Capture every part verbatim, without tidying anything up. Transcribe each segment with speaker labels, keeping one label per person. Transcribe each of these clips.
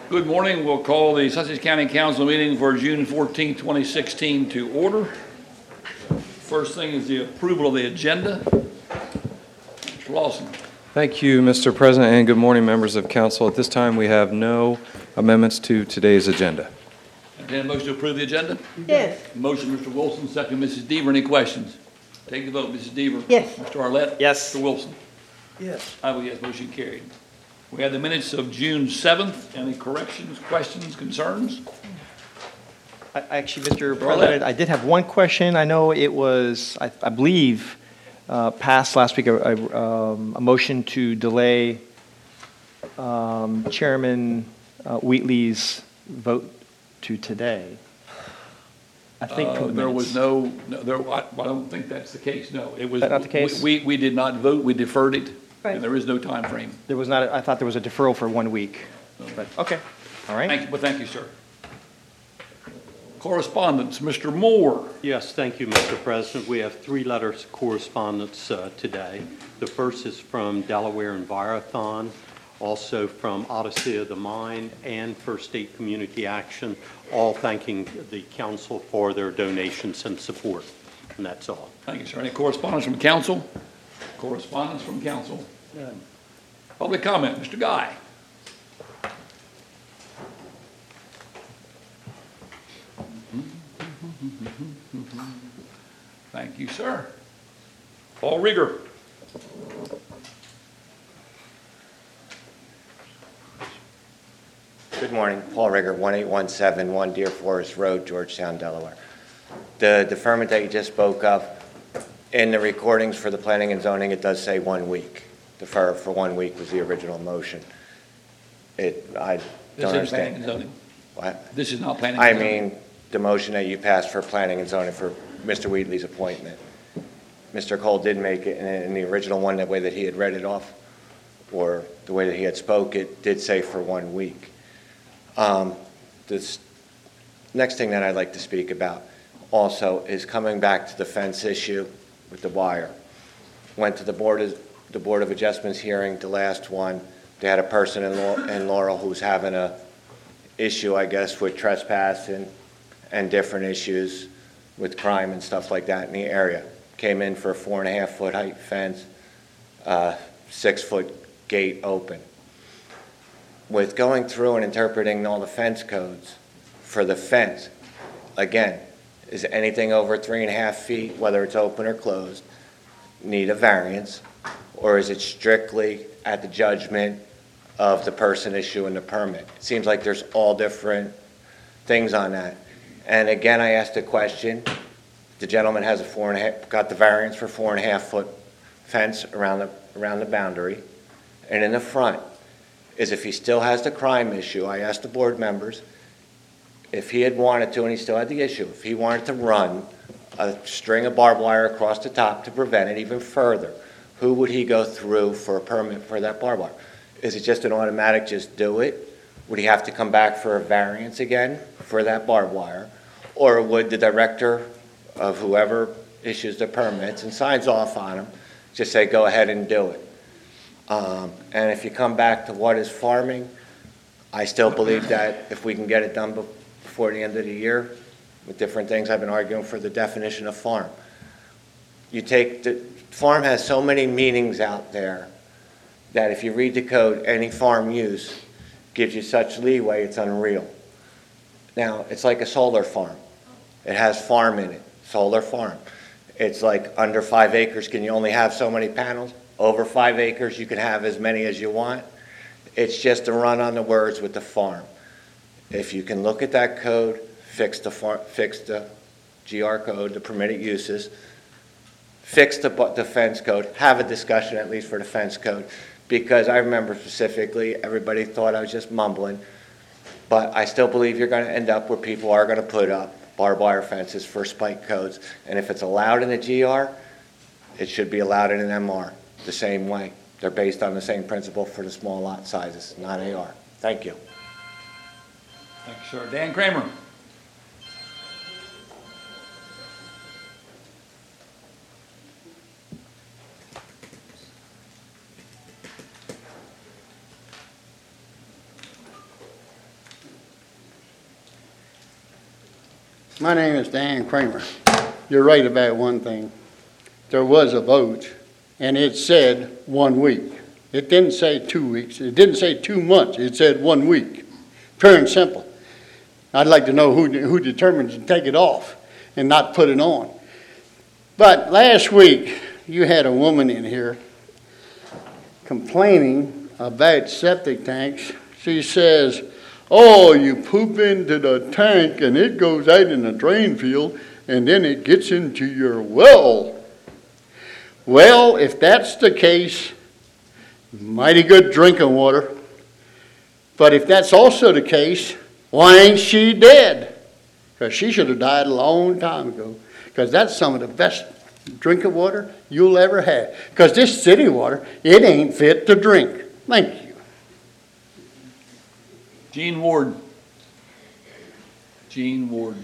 Speaker 1: Good morning. We'll call the Sussex County Council meeting for June fourteenth, twenty sixteen to order. First thing is the approval of the agenda. Mister Lawson.
Speaker 2: Thank you, Mister President, and good morning, members of council. At this time, we have no amendments to today's agenda.
Speaker 1: Entertain a motion to approve the agenda?
Speaker 3: Yes.
Speaker 1: Motion, Mister Wilson, second, Missus Deaver. Any questions? Take the vote, Missus Deaver.
Speaker 3: Yes.
Speaker 1: Mister Arlett.
Speaker 4: Yes.
Speaker 1: Mister Wilson.
Speaker 4: Yes.
Speaker 1: I vote yes, motion carried. We have the minutes of June seventh. Any corrections, questions, concerns?
Speaker 4: I, actually, Mister
Speaker 1: Go ahead.
Speaker 4: President, I did have one question. I know it was, I, I believe, uh, passed last week, a, a, um, a motion to delay um, Chairman uh, Wheatley's vote to today. I think
Speaker 1: Uh,
Speaker 4: for the
Speaker 1: there
Speaker 4: minutes.
Speaker 1: was no, no there, I, I don't think that's the case, no. It was.
Speaker 4: That not the case?
Speaker 1: We, we did not vote, we deferred it,
Speaker 3: Right.
Speaker 1: and there is no time frame.
Speaker 4: There was not, a, I thought there was a deferral for one week. But, okay, all right.
Speaker 1: Thank you, well, thank you, sir. Correspondence, Mister Moore.
Speaker 5: Yes, thank you, Mister President. We have three letters of correspondence uh, today. The first is from Delaware Envirothon, also from Odyssey of the Mind and First State Community Action, all thanking the council for their donations and support. And that's all.
Speaker 1: Thank you, sir. Any correspondence from council? Correspondence from council? None. Public comment, Mister Guy. Thank you, sir. Paul Rigger.
Speaker 6: Good morning, Paul Rigger, one eight one seven one Deer Forest Road, Georgetown, Delaware. The deferment that you just spoke of, in the recordings for the planning and zoning, it does say one week. Defer for one week was the original motion. It, I
Speaker 1: This
Speaker 6: don't
Speaker 1: is planning and
Speaker 6: understand.
Speaker 1: zoning.
Speaker 6: What?
Speaker 1: This is not planning
Speaker 6: I
Speaker 1: and zoning.
Speaker 6: mean, the motion that you passed for planning and zoning for Mister Wheatley's appointment. Mister Cole did make it, and in the original one, the way that he had read it off, or the way that he had spoke, it did say for one week. Um, this next thing that I'd like to speak about also is coming back to the fence issue with the wire. Went to the Board of, the Board of Adjustments hearing, the last one. They had a person in, Lau- in Laurel who's having a issue, I guess, with trespassing and different issues with crime and stuff like that in the area. Came in for a four and a half foot height fence, uh, six foot gate open. With going through and interpreting all the fence codes for the fence, again, is anything over three and a half feet, whether it's open or closed, need a variance, or is it strictly at the judgment of the person issuing the permit? It seems like there's all different things on that. And again, I asked a question. The gentleman has a four and a half, got the variance for four and a half foot fence around the around the boundary, and in the front is if he still has the crime issue. I asked the board members if he had wanted to, and he still had the issue. If he wanted to run a string of barbed wire across the top to prevent it even further, who would he go through for a permit for that barbed wire? Is it just an automatic, just do it? Would he have to come back for a variance again for that barbed wire? Or would the director of whoever issues the permits and signs off on them just say, go ahead and do it? Um, and if you come back to what is farming, I still believe that if we can get it done before the end of the year with different things, I've been arguing for the definition of farm. You take the farm has so many meanings out there that if you read the code, any farm use gives you such leeway, it's unreal. Now, it's like a solar farm. It has farm in it, solar farm. It's like under five acres, can you only have so many panels? Over five acres, you can have as many as you want. It's just a run on the words with the farm. If you can look at that code, fix the far, fix the G R code, the permitted uses, fix the, the fence code, have a discussion at least for the fence code, because I remember specifically, everybody thought I was just mumbling, but I still believe you're going to end up where people are going to put up barbed wire fences for spike codes, and if it's allowed in a G R, it should be allowed in an M R the same way. They're based on the same principle for the small lot sizes, not A R. Thank you.
Speaker 1: Thank you, sir. Dan Kramer.
Speaker 3: My name is Dan Kramer. You're right about one thing. There was a vote, and it said one week. It didn't say two weeks. It didn't say two months. It said one week. Pure and simple. I'd like to know who, who determined to take it off and not put it on. But last week, you had a woman in here complaining about septic tanks. She says, oh, you poop into the tank and it goes out in the drain field and then it gets into your well. Well, if that's the case, mighty good drinking water. But if that's also the case, why ain't she dead? Because she should have died a long time ago. Because that's some of the best drinking water you'll ever have. Because this city water, it ain't fit to drink. Thank you.
Speaker 1: Gene Ward. Gene Ward.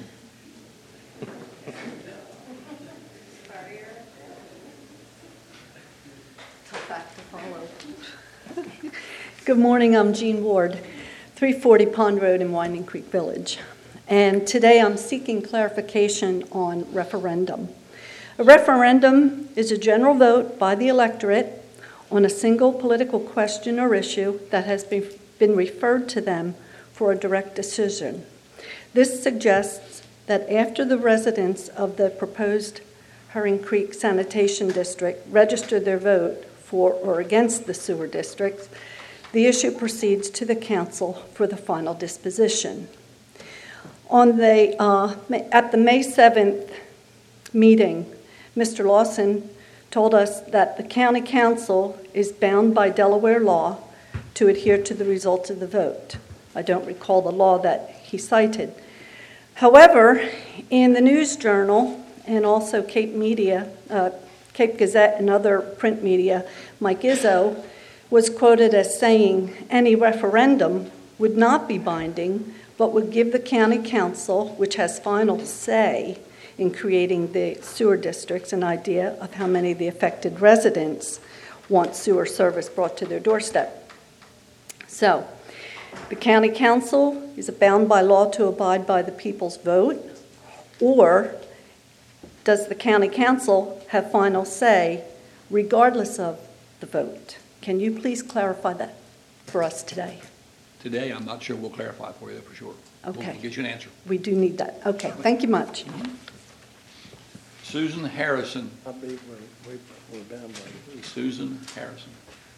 Speaker 7: Good morning, I'm Jean Ward, three forty Pond Road in Winding Creek Village. And today I'm seeking clarification on referendum. A referendum is a general vote by the electorate on a single political question or issue that has been, been referred to them for a direct decision. This suggests that after the residents of the proposed Herring Creek Sanitation District register their vote for or against the sewer districts, the issue proceeds to the council for the final disposition. On the, uh, at the May seventh meeting, Mister Lawson told us that the county council is bound by Delaware law to adhere to the results of the vote. I don't recall the law that he cited. However, in the News Journal and also Cape Media, uh, Cape Gazette and other print media, Mike Izzo was quoted as saying any referendum would not be binding, but would give the county council, which has final say in creating the sewer districts, an idea of how many of the affected residents want sewer service brought to their doorstep. So, the county council is bound by law to abide by the people's vote, or does the county council have final say regardless of the vote? Can you please clarify that for us today?
Speaker 1: Today, I'm not sure we'll clarify for you for sure.
Speaker 7: Okay.
Speaker 1: We'll get you an answer.
Speaker 7: We do need that. Okay, thank you much.
Speaker 1: Susan Harrison.
Speaker 8: I believe we're, we're down by.
Speaker 1: Susan Harrison.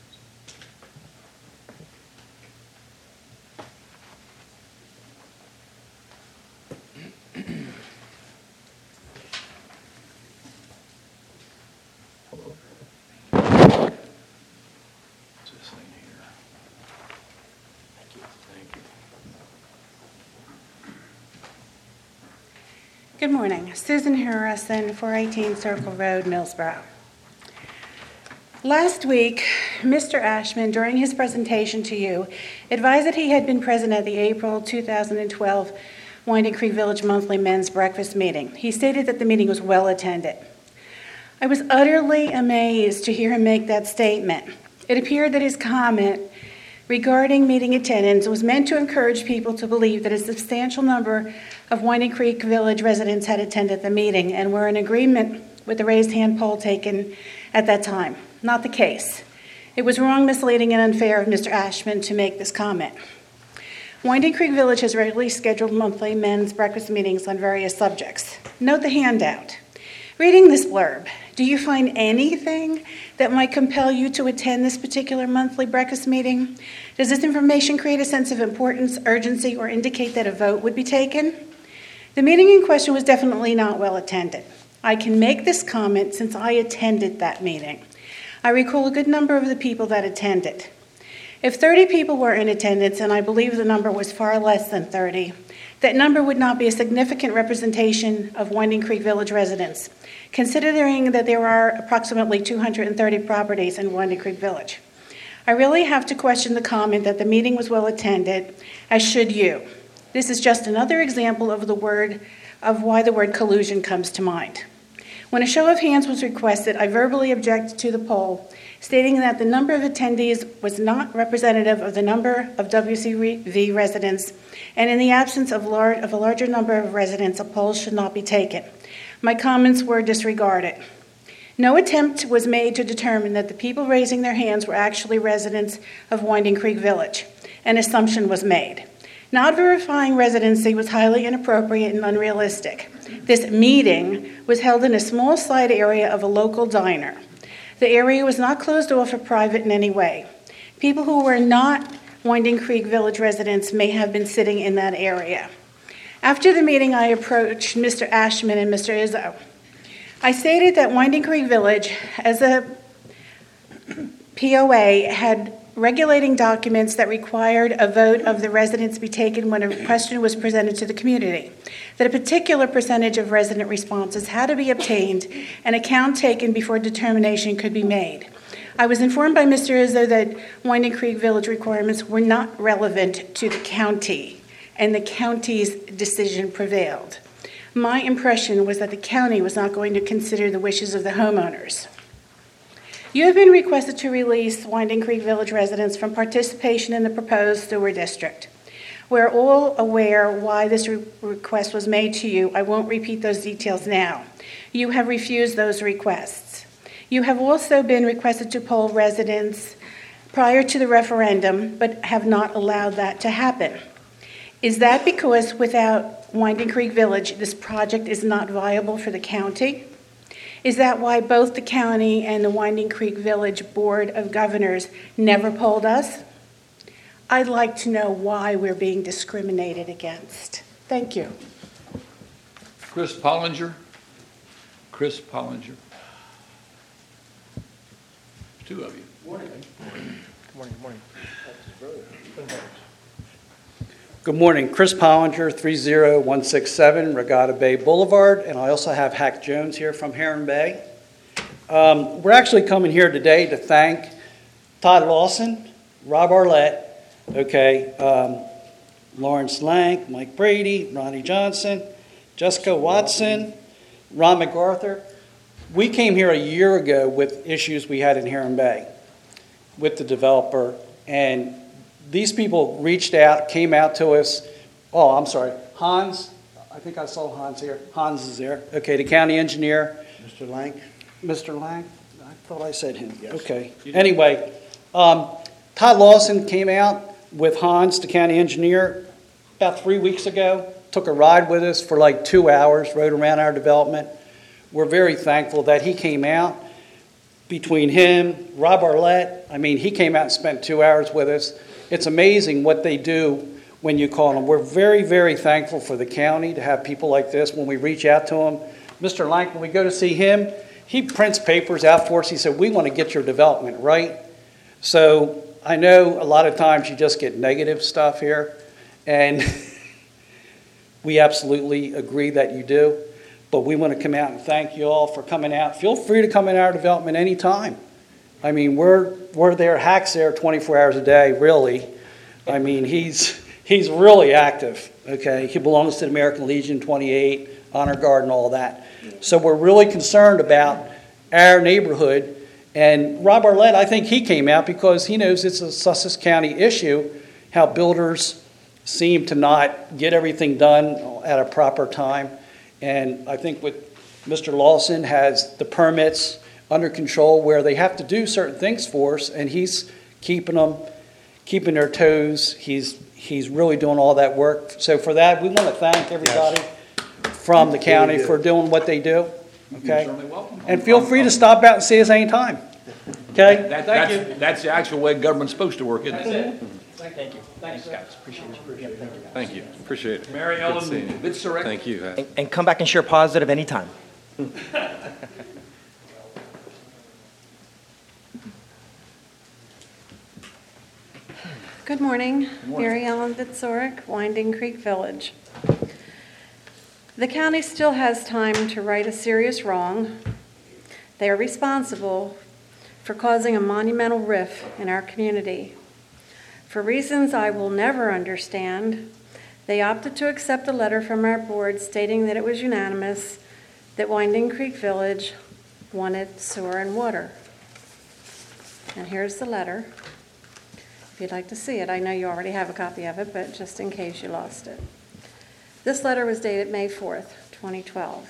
Speaker 9: Good morning. Susan Harrison, four eighteen Circle Road, Millsboro. Last week, Mister Ashman, during his presentation to you, advised that he had been present at the April two thousand twelve Winding Creek Village Monthly Men's Breakfast meeting. He stated that the meeting was well attended. I was utterly amazed to hear him make that statement. It appeared that his comment regarding meeting attendance was meant to encourage people to believe that a substantial number of Winding Creek Village residents had attended the meeting and were in agreement with the raised hand poll taken at that time. Not the case. It was wrong, misleading, and unfair of Mister Ashman to make this comment. Winding Creek Village has regularly scheduled monthly men's breakfast meetings on various subjects. Note the handout. Reading this blurb, do you find anything that might compel you to attend this particular monthly breakfast meeting? Does this information create a sense of importance, urgency, or indicate that a vote would be taken? The meeting in question was definitely not well attended. I can make this comment since I attended that meeting. I recall a good number of the people that attended. If thirty people were in attendance, and I believe the number was far less than thirty, that number would not be a significant representation of Winding Creek Village residents, considering that there are approximately two hundred thirty properties in Winding Creek Village. I really have to question the comment that the meeting was well attended, as should you. This is just another example of the word, of why the word collusion comes to mind. When a show of hands was requested, I verbally objected to the poll, stating that the number of attendees was not representative of the number of W C V residents, and in the absence of, lar- of a larger number of residents, a poll should not be taken. My comments were disregarded. No attempt was made to determine that the people raising their hands were actually residents of Winding Creek Village. An assumption was made. Not verifying residency was highly inappropriate and unrealistic. This meeting was held in a small side area of a local diner. The area was not closed off or private in any way. People who were not Winding Creek Village residents may have been sitting in that area. After the meeting, I approached Mister Ashman and Mister Izzo. I stated that Winding Creek Village, as a P O A, had regulating documents that required a vote of the residents be taken when a question was presented to the community, that a particular percentage of resident responses had to be obtained and a count taken before determination could be made. I was informed by Mister Izzo that Winding Creek Village requirements were not relevant to the county, and the county's decision prevailed. My impression was that the county was not going to consider the wishes of the homeowners. You have been requested to release Winding Creek Village residents from participation in the proposed sewer district. We're all aware why this re- request was made to you. I won't repeat those details now. You have refused those requests. You have also been requested to poll residents prior to the referendum, but have not allowed that to happen. Is that because without Winding Creek Village, this project is not viable for the county? Is that why both the county and the Winding Creek Village Board of Governors never polled us? I'd like to know why we're being discriminated against. Thank you.
Speaker 1: Chris Pollinger. Chris Pollinger. Two of you.
Speaker 8: Morning.
Speaker 4: Morning, morning.
Speaker 8: Good morning. Chris Pollinger, three zero one six seven Regatta Bay Boulevard, and I also have Hack Jones here from Heron Bay. Um, we're actually coming here today to thank Todd Lawson, Rob Arlett, okay, um, Lawrence Lank, Mike Brady, Ronnie Johnson, Jessica Watson, Ron MacArthur. We came here a year ago with issues we had in Heron Bay with the developer, and these people reached out, came out to us. Oh, I'm sorry, Hans. I think I saw Hans here. Hans is there. Okay, the county engineer.
Speaker 3: Mister Lank?
Speaker 8: Mister Lang? I thought I said him. Yes. Okay. Anyway, um, Todd Lawson came out with Hans, the county engineer, about three weeks ago. Took a ride with us for like two hours, rode around our development. We're very thankful that he came out. Between him, Rob Arlett, I mean, he came out and spent two hours with us. It's amazing what they do when you call them. We're very, very thankful for the county to have people like this when we reach out to them. Mister Lank, when we go to see him, he prints papers out for us. He said, we want to get your development right. So I know a lot of times you just get negative stuff here, and we absolutely agree that you do. But we want to come out and thank you all for coming out. Feel free to come in our development anytime. I mean, we're we're there, Hack's there twenty-four hours a day, really. I mean, he's he's really active, okay? He belongs to the American Legion, twenty-eight, Honor Guard, and all that. So we're really concerned about our neighborhood. And Rob Arlett, I think he came out because he knows it's a Sussex County issue, how builders seem to not get everything done at a proper time. And I think with Mister Lawson has the permits under control where they have to do certain things for us, and he's keeping them, keeping their toes. He's he's really doing all that work. So for that, we want to thank everybody yes. from the county for doing what they do. Okay,
Speaker 1: You're certainly welcome.
Speaker 8: and feel free to stop out and see us anytime. Okay,
Speaker 1: That,
Speaker 8: thank
Speaker 1: that's,
Speaker 8: you.
Speaker 1: that's the actual way government's supposed to work, isn't it?
Speaker 4: Thank you. Thanks, guys. Appreciate you. Thank you.
Speaker 2: Thank you. Appreciate it.
Speaker 1: Mary
Speaker 2: Good
Speaker 1: Ellen
Speaker 2: seeing you.
Speaker 1: Vitsurek.
Speaker 2: Thank you.
Speaker 4: And, and come back and share positive anytime.
Speaker 7: Good morning. Mary Ellen Vitsorek, Winding Creek Village. The county still has time to right a serious wrong. They are responsible for causing a monumental rift in our community. For reasons I will never understand, they opted to accept a letter from our board stating that it was unanimous that Winding Creek Village wanted sewer and water. And here's the letter. If you'd like to see it, I know you already have a copy of it, but just in case you lost it. This letter was dated May fourth, twenty twelve.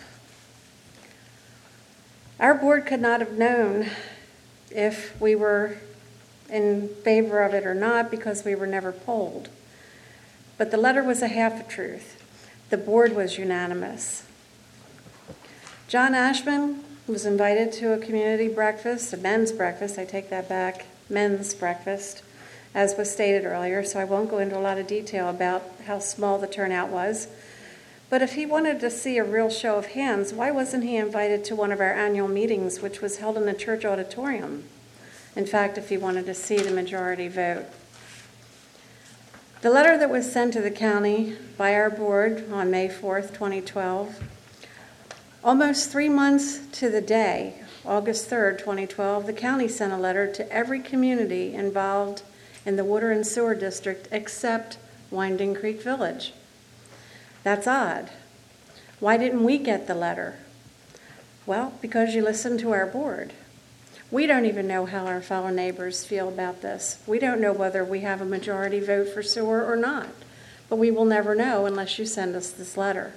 Speaker 7: Our board could not have known if we were in favor of it or not because we were never polled. But the letter was a half a truth. The board was unanimous. John Ashman was invited to a community breakfast, a men's breakfast, I take that back, men's breakfast, as was stated earlier, so I won't go into a lot of detail about how small the turnout was. But if he wanted to see a real show of hands, why wasn't he invited to one of our annual meetings, which was held in the church auditorium? In fact, if he wanted to see the majority vote. The letter that was sent to the county by our board on May fourth, twenty twelve, almost three months to the day, August third, twenty twelve, the county sent a letter to every community involved in the water and sewer district except Winding Creek Village. That's odd. Why didn't we get the letter? Well, because you listened to our board. We don't even know how our fellow neighbors feel about this. We don't know whether we have a majority vote for sewer or not, but we will never know unless you send us this letter.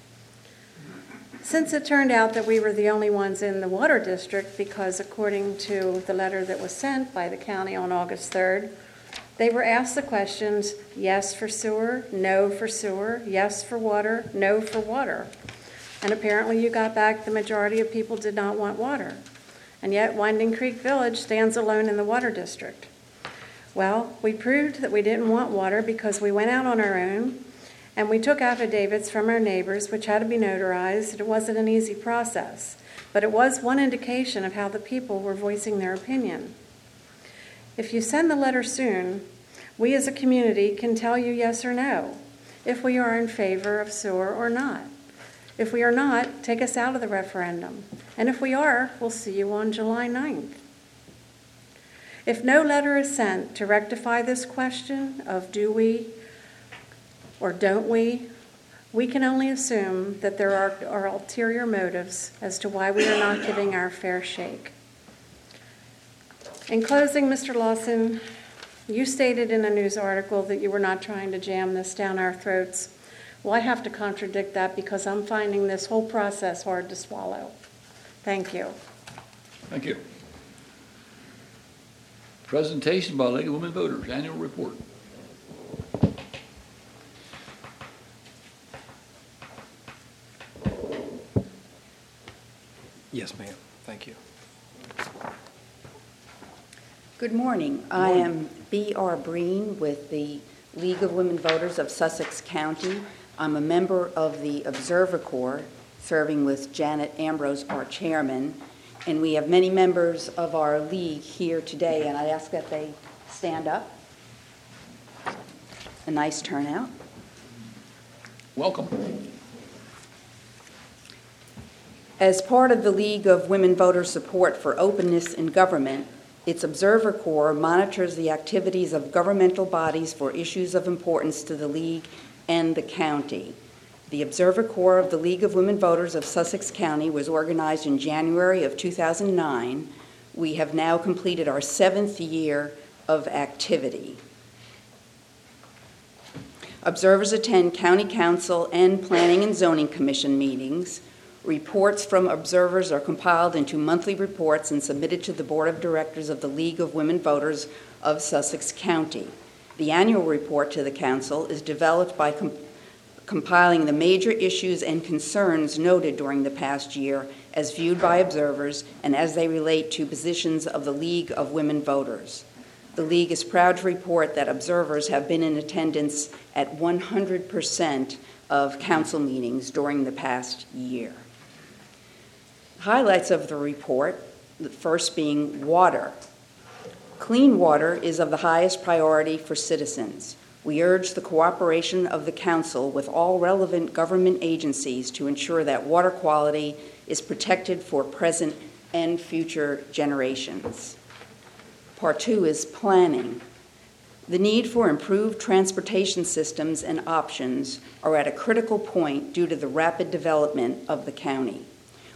Speaker 7: Since it turned out that we were the only ones in the water district, because according to the letter that was sent by the county on August third, they were asked the questions, yes for sewer, no for sewer, yes for water, no for water. And apparently you got back the majority of people did not want water. And yet Winding Creek Village stands alone in the water district. Well, we proved that we didn't want water because we went out on our own and we took affidavits from our neighbors, which had to be notarized. It wasn't an easy process, but it was one indication of how the people were voicing their opinion. If you send the letter soon, we as a community can tell you yes or no, if we are in favor of sewer or not. If we are not, take us out of the referendum. And if we are, we'll see you on July ninth. If no letter is sent to rectify this question of do we or don't we, we can only assume that there are, are ulterior motives as to why we are not giving our fair shake. In closing, Mister Lawson, you stated in a news article that you were not trying to jam this down our throats. Well, I have to contradict that because I'm finding this whole process hard to swallow. Thank you.
Speaker 1: Thank you. Presentation by League of Women Voters, annual report.
Speaker 2: Yes, ma'am. Thank you.
Speaker 10: Good morning. I am B R Breen with the League of Women Voters of Sussex County. I'm a member of the Observer Corps, serving with Janet Ambrose, our chairman, and we have many members of our league here today, and I ask that they stand up. A nice turnout.
Speaker 1: Welcome.
Speaker 10: As part of the League of Women Voters Support for Openness in Government, its Observer Corps monitors the activities of governmental bodies for issues of importance to the League and the county. The Observer Corps of the League of Women Voters of Sussex County was organized in January of two thousand nine. We have now completed our seventh year of activity. Observers attend County Council and Planning and Zoning Commission meetings. Reports from observers are compiled into monthly reports and submitted to the Board of Directors of the League of Women Voters of Sussex County. The annual report to the Council is developed by com- compiling the major issues and concerns noted during the past year as viewed by observers and as they relate to positions of the League of Women Voters. The League is proud to report that observers have been in attendance at one hundred percent of Council meetings during the past year. Highlights of the report, the first being water. Clean water is of the highest priority for citizens. We urge the cooperation of the Council with all relevant government agencies to ensure that water quality is protected for present and future generations. Part two is planning. The need for improved transportation systems and options are at a critical point due to the rapid development of the county.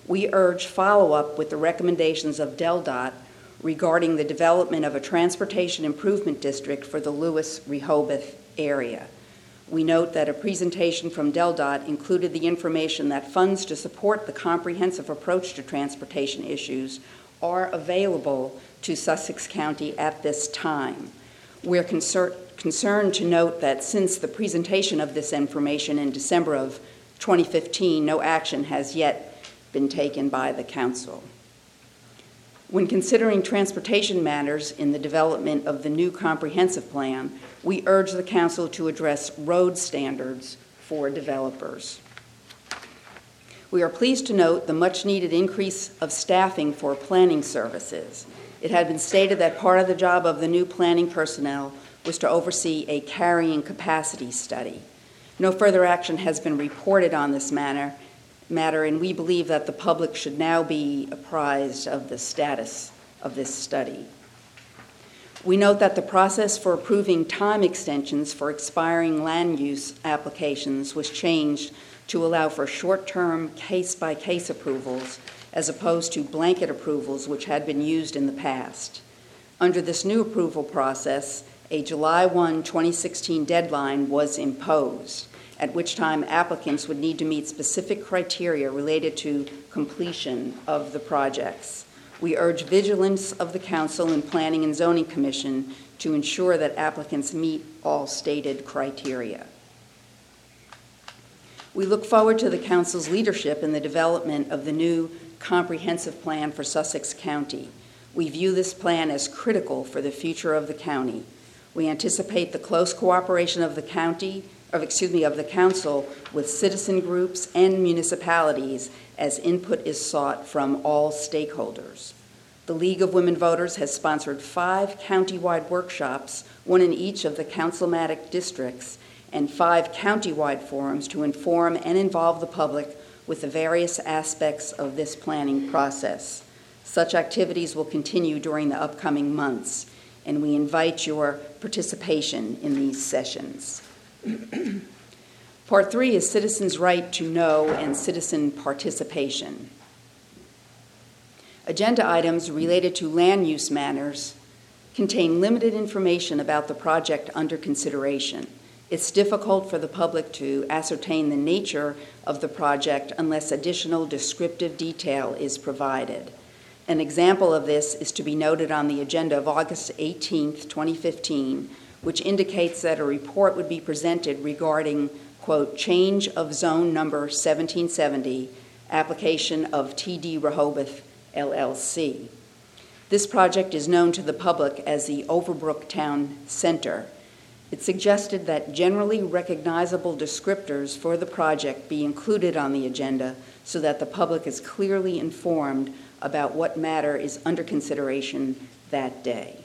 Speaker 10: we urge follow-up with the recommendations of Del Dot regarding the development of a transportation improvement district for the Lewis-Rehoboth area. We note that a presentation from Del Dot included the information that funds to support the comprehensive approach to transportation issues are available to Sussex County at this time. We're concerned concerned to note that since the presentation of this information in December of twenty fifteen, no action has yet been taken by the Council. When considering transportation matters in the development of the new comprehensive plan, we urge the Council to address road standards for developers. We are pleased to note the much-needed increase of staffing for planning services. It had been stated that part of the job of the new planning personnel was to oversee a carrying capacity study. No further action has been reported on this matter, matter, and we believe that the public should now be apprised of the status of this study. We note that the process for approving time extensions for expiring land use applications was changed to allow for short-term case-by-case approvals as opposed to blanket approvals which had been used in the past. Under this new approval process, a July first, twenty sixteen deadline was imposed, at which time applicants would need to meet specific criteria related to completion of the projects. We urge vigilance of the Council and Planning and Zoning Commission to ensure that applicants meet all stated criteria. We look forward to the Council's leadership in the development of the new comprehensive plan for Sussex County. We view this plan as critical for the future of the county. We anticipate the close cooperation of the county, or excuse me, of the Council with citizen groups and municipalities as input is sought from all stakeholders. The League of Women Voters has sponsored five county-wide workshops, one in each of the councilmatic districts, and five county-wide forums to inform and involve the public with the various aspects of this planning process. Such activities will continue during the upcoming months, and we invite your participation in these sessions. Part three is citizens' right to know and citizen participation. Agenda items related to land use matters contain limited information about the project under consideration. It's difficult for the public to ascertain the nature of the project unless additional descriptive detail is provided. An example of this is to be noted on the agenda of August eighteenth, twenty fifteen, which indicates that a report would be presented regarding, quote, change of zone number seventeen seventy, application of T D Rehoboth, L L C. This project is known to the public as the Overbrook Town Center. It suggested that generally recognizable descriptors for the project be included on the agenda so that the public is clearly informed about what matter is under consideration that day.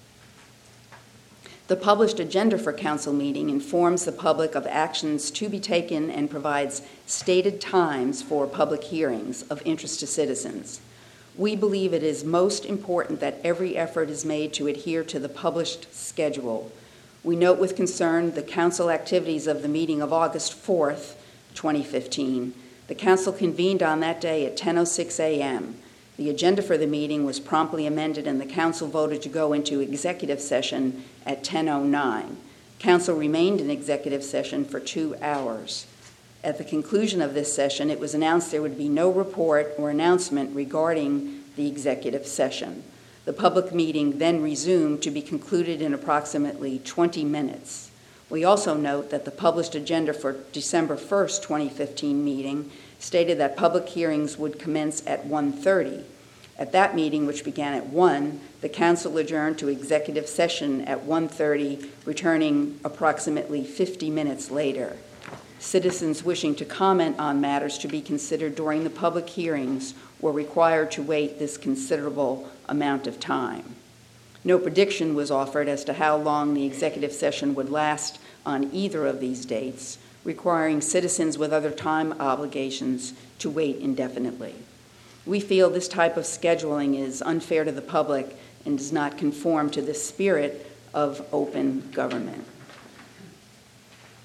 Speaker 10: The published agenda for council meeting informs the public of actions to be taken and provides stated times for public hearings of interest to citizens. We believe it is most important that every effort is made to adhere to the published schedule. We note with concern the council activities of the meeting of August fourth, twenty fifteen. The council convened on that day at ten oh six a.m. The agenda for the meeting was promptly amended and the council voted to go into executive session at ten oh nine. Council remained in executive session for two hours. At the conclusion of this session, it was announced there would be no report or announcement regarding the executive session. The public meeting then resumed to be concluded in approximately twenty minutes. We also note that the published agenda for December first, twenty fifteen meeting stated that public hearings would commence at one thirty. At that meeting, which began at one, the council adjourned to executive session at one thirty, returning approximately fifty minutes later. Citizens wishing to comment on matters to be considered during the public hearings were required to wait this considerable amount of time. No prediction was offered as to how long the executive session would last on either of these dates, requiring citizens with other time obligations to wait indefinitely. We feel this type of scheduling is unfair to the public and does not conform to the spirit of open government.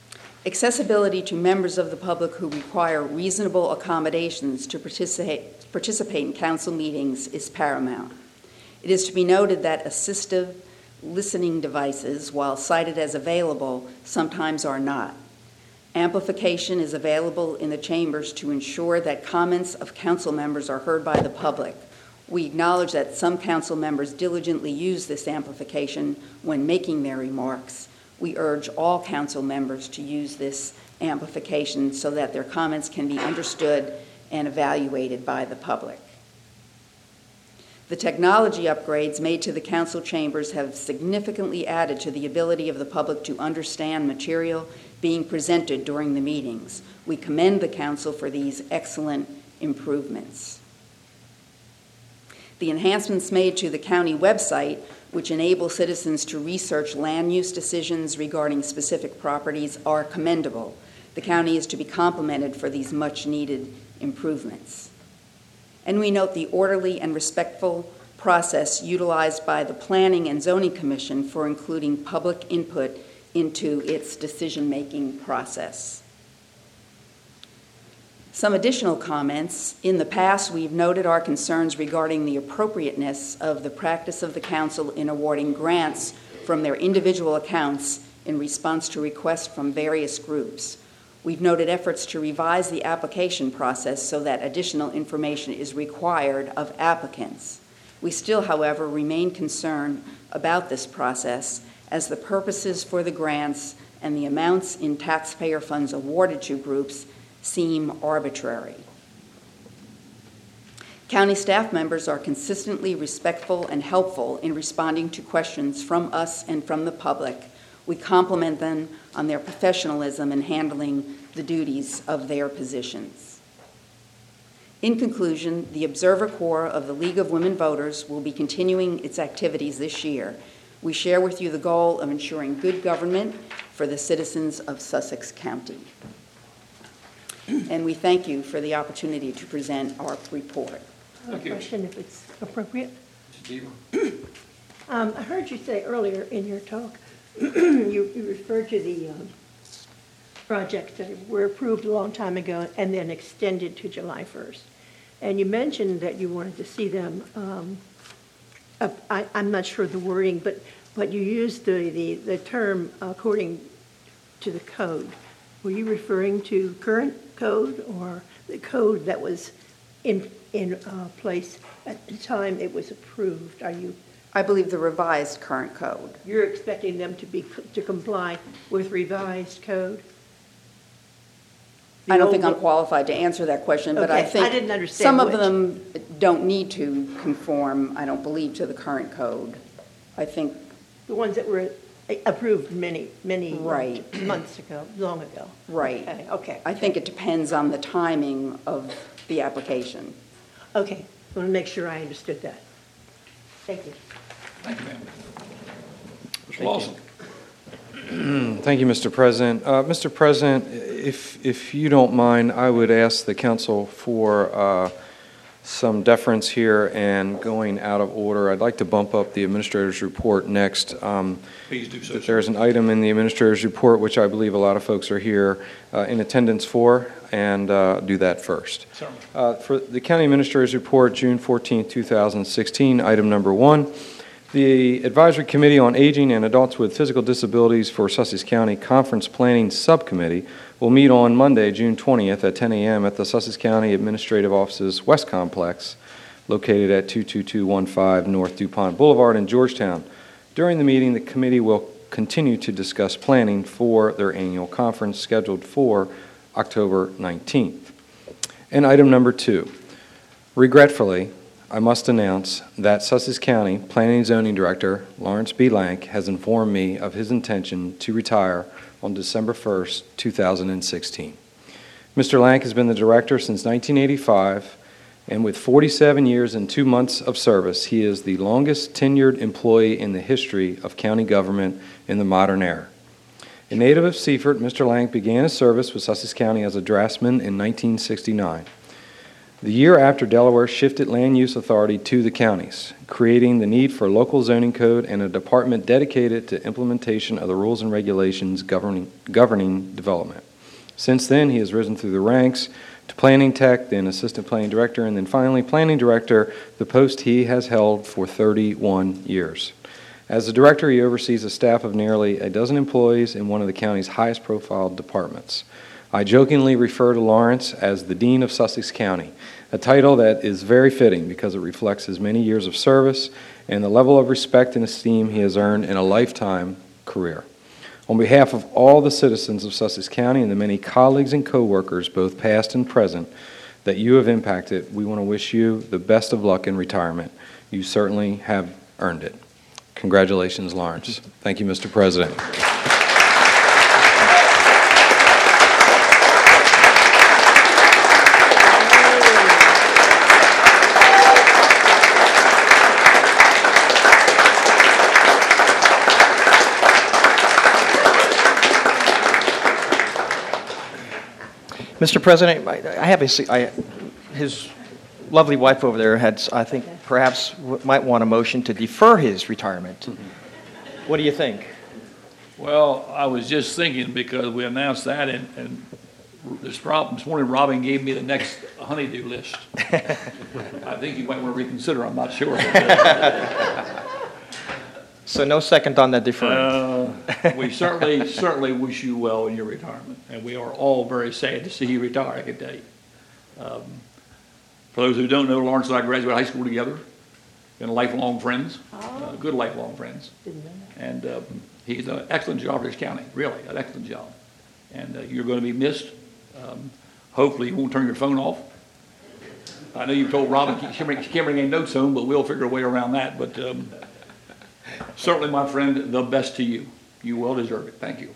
Speaker 10: Accessibility to members of the public who require reasonable accommodations to participate, participate in council meetings is paramount. It is to be noted that assistive listening devices, while cited as available, sometimes are not. Amplification is available in the chambers to ensure that comments of council members are heard by the public. We acknowledge that some council members diligently use this amplification when making their remarks. We urge all council members to use this amplification so that their comments can be understood and evaluated by the public. The technology upgrades made to the council chambers have significantly added to the ability of the public to understand material being presented during the meetings. We commend the council for these excellent improvements. The enhancements made to the county website, which enable citizens to research land use decisions regarding specific properties, are commendable. The county is to be complimented for these much-needed improvements. And we note the orderly and respectful process utilized by the Planning and Zoning Commission for including public input into its decision-making process. Some additional comments. In the past, we've noted our concerns regarding the appropriateness of the practice of the council in awarding grants from their individual accounts in response to requests from various groups. We've noted efforts to revise the application process so that additional information is required of applicants. We still, however, remain concerned about this process as the purposes for the grants and the amounts in taxpayer funds awarded to groups seem arbitrary. County staff members are consistently respectful and helpful in responding to questions from us and from the public. We compliment them on their professionalism in handling the duties of their positions. In conclusion, the Observer Corps of the League of Women Voters will be continuing its activities this year. We share with you the goal of ensuring good government for the citizens of Sussex County. And we thank you for the opportunity to present our report.
Speaker 11: I have a question, if it's appropriate.
Speaker 1: Steve?
Speaker 11: Um, I heard you say earlier in your talk, you, you referred to the um, projects that were approved a long time ago and then extended to July first. And you mentioned that you wanted to see them, um, up, I, I'm not sure of the wording, but, but you used the, the, the term according to the code. Were you referring to current code or the code that was in, in uh, place at the time it was approved? Are you?
Speaker 10: I believe the revised current code.
Speaker 11: You're expecting them to be, to comply with revised code? The
Speaker 10: I don't think
Speaker 11: old-
Speaker 10: I'm qualified to answer that question, but I
Speaker 11: Okay,
Speaker 10: think
Speaker 11: I didn't understand
Speaker 10: some of
Speaker 11: which.
Speaker 10: them don't need to conform, I don't believe, to the current code. I think,
Speaker 11: The ones that were approved many, many
Speaker 10: Right.
Speaker 11: months ago, long ago?
Speaker 10: right.
Speaker 11: Okay, okay.
Speaker 10: I think it depends on the timing of the application.
Speaker 11: Okay, I want to make sure I understood that. Thank you.
Speaker 1: Thank you, ma'am. Mister Lawson?
Speaker 2: Thank you, Mister President. Uh, Mister President, if, if you don't mind, I would ask the council for uh, some deference here and going out of order. I'd like to bump up the administrator's report next. Um,
Speaker 1: Please do so, sir.
Speaker 2: There's an item in the administrator's report which I believe a lot of folks are here uh, in attendance for, and uh, do that first.
Speaker 1: Certainly.
Speaker 2: Uh, For the county administrator's report, June fourteenth, two thousand sixteen, item number one. The Advisory Committee on Aging and Adults with Physical Disabilities for Sussex County Conference Planning Subcommittee will meet on Monday, June twentieth at ten a.m. at the Sussex County Administrative Offices West Complex, located at two two two one five North DuPont Boulevard in Georgetown. During the meeting, the committee will continue to discuss planning for their annual conference scheduled for October nineteenth. And item number two. Regretfully, I must announce that Sussex County Planning and Zoning Director Lawrence B. Lank has informed me of his intention to retire on December first, two thousand sixteen. Mister Lank has been the director since nineteen eighty-five, and with forty-seven years and two months of service, he is the longest tenured employee in the history of county government in the modern era. A native of Seaford, Mister Lank began his service with Sussex County as a draftsman in nineteen sixty-nine. The year after Delaware shifted land use authority to the counties, creating the need for a local zoning code and a department dedicated to implementation of the rules and regulations governing, governing development. Since then, he has risen through the ranks to planning tech, then assistant planning director, and then finally planning director, the post he has held for thirty-one years. As the director, he oversees a staff of nearly a dozen employees in one of the county's highest profile departments. I jokingly refer to Lawrence as the Dean of Sussex County, a title that is very fitting because it reflects his many years of service and the level of respect and esteem he has earned in a lifetime career. On behalf of all the citizens of Sussex County and the many colleagues and co-workers, both past and present, that you have impacted, we want to wish you the best of luck in retirement. You certainly have earned it. Congratulations, Lawrence. Thank you, Mister President.
Speaker 4: Mister President, I I have a, I, his lovely wife over there had, I think, perhaps w- might want a motion to defer his retirement. What do you think?
Speaker 1: Well, I was just thinking, because we announced that, and, and this, Rob, this morning Robin gave me the next honeydew list. I think you might want to reconsider, I'm not sure.
Speaker 4: So no second on that deferment?
Speaker 1: Uh, we certainly, certainly wish you well in your retirement, and we are all very sad to see you retire, I can tell you. Um, for those who don't know, Lawrence and I graduated high school together, been lifelong friends, uh, good lifelong friends. And um, he's an excellent job for this county, really, an excellent job. And uh, you're going to be missed. Um, hopefully you won't turn your phone off. I know you've told Robin she can't bring, she can't bring any notes home, but we'll figure a way around that. But um, certainly, my friend, the best to you. You well deserve it. Thank you.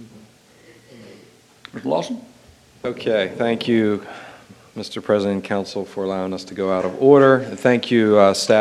Speaker 1: Mister Lawson?
Speaker 2: Okay, thank you, Mister President and Council, for allowing us to go out of order. Thank you, uh, staff.